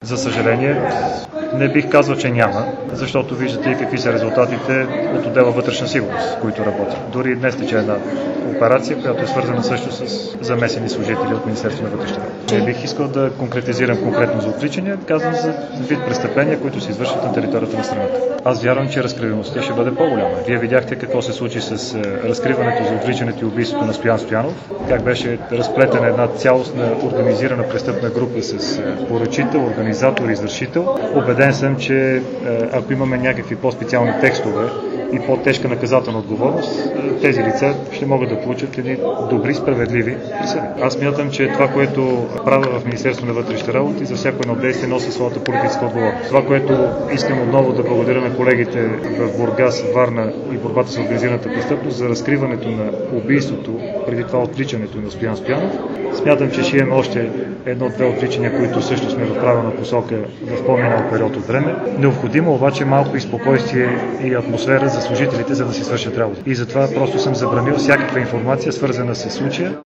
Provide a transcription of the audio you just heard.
За съжаление, не бих казал, че няма, защото виждате и какви са резултатите от отдела вътрешна сигурност, които работят. Дори днес тече една операция, която е свързана също с замесени служители от Министерството на вътрешните работи. Не бих искал да конкретизирам конкретно за отвличания, казвам за вид престъпления, които се извършват на територията на страната. Аз вярвам, че разкриваемостта ще бъде по-голяма. Вие видяхте какво се случи с разкриването за отвличането и убийството на Стоян Стоянов, как беше разплетена една цялостна организирана престъпна група с поръчител, организатор и извършител. Убеден съм, че ако имаме някакви по-специални текстове и по-тежка наказателна отговорност, тези лица ще могат да получат едни добри, справедливи присъди. Аз смятам, че това, което правя в Министерството на вътрешните работи, за всяко едно действие носи своята политическа отговорност. Това, което искам отново да благодаря на колегите в Бургас, Варна и борбата с организираната престъпност за разкриването на убийството, преди това отвличането на Стоян Стоянов. Смятам, че ще имаме още едно-две отвличания, които също сме в правилна посока в по-минал период от време. Необходимо обаче малко и спокойствие и атмосфера за служителите, за да си свършат работа. И затова просто съм забранил всякаква информация, свързана с случая.